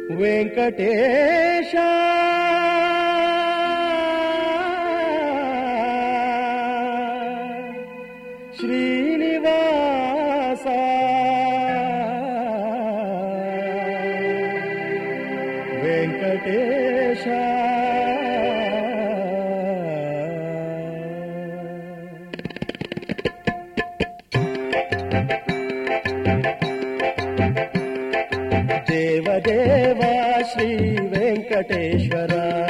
వెంకటేశ శ్రీనివాస వెంకటేశ దేవదేవా శ్రీ వెంకటేశ్వర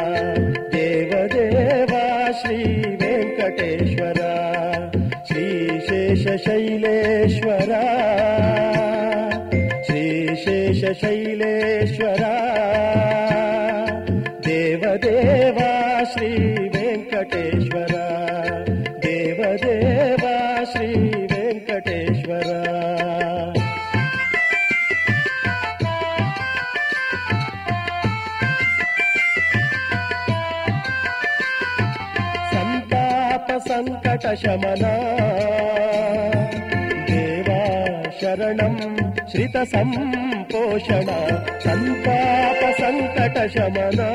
దేవదేవా శ్రీ వెంకటేశ్వర శ్రీశేషశైలేశ్వర శ్రీశేషశైలేశ్వర దేవదేవా శ్రీ వెంకటేశ్వర దేవదేవా శ్రీ వెంకటేశ్వర సంకట శమనా దేవా శరణం శ్రిత సంపోషణ సంతాప సంకట శమనా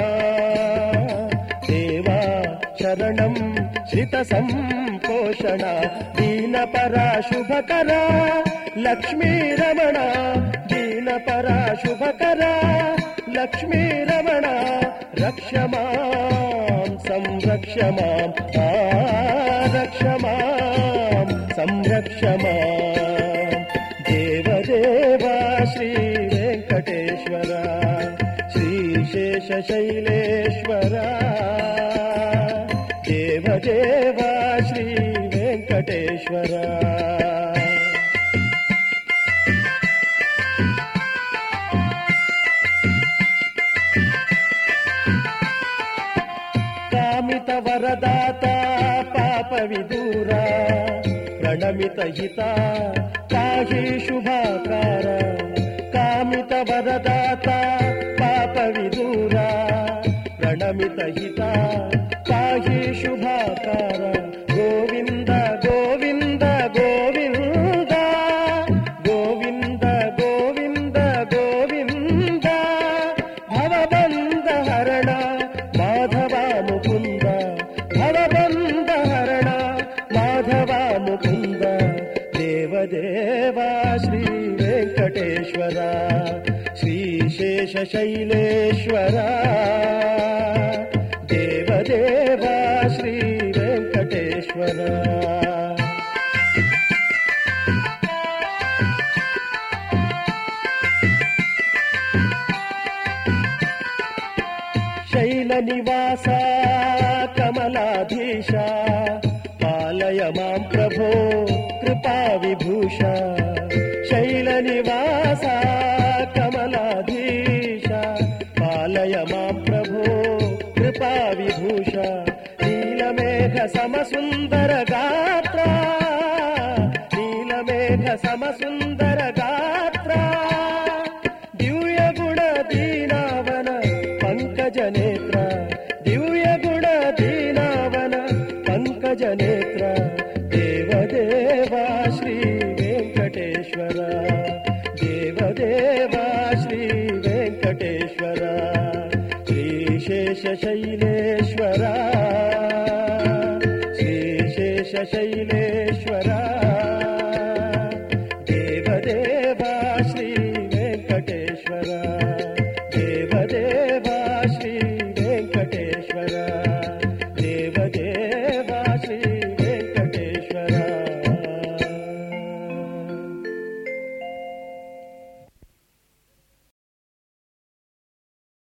దేవా శరణం శ్రిత సంపోషణ దీనపరా శుభకరా లక్ష్మీ రమణ దీనపరా శుభకరా లక్ష్మీ రమణ రక్ష మాం సంరక్ష మాం రక్ష మాం సంరక్ష మాం దేవదేవా శ్రీ వెంకటేశ్వర శ్రీశేషశైలేశ్వర దేవదేవా శ్రీ వెంకటేశ్వర కామిత వరదాత పాప విదూరా ప్రణమిత హిత పాహి శుభాకార కామిత వరదాత పాప విదూరా ప్రణమిత హిత పాహి శుభాకార గోవింద గోవింద గోవింద గోవింద గోవింద గోవింద భవబంధ హరణ మాధవ ముకుంద భవబంధ హరణ మాధవ ముకుంద దేవదేవా శ్రీ వెంకటేశ్వర శ్రీశేషశైలేశ్వర దేవదేవా శ్రీ వెంకటేశ్వర శైల నివాస కమలాధీశ పాలయ మాం ప్రభో కృపా విభూష శైల నివాస కమలాధీశ పాలయ మాం ప్రభో కృపా విభూష నీలమేఘ సమసుందర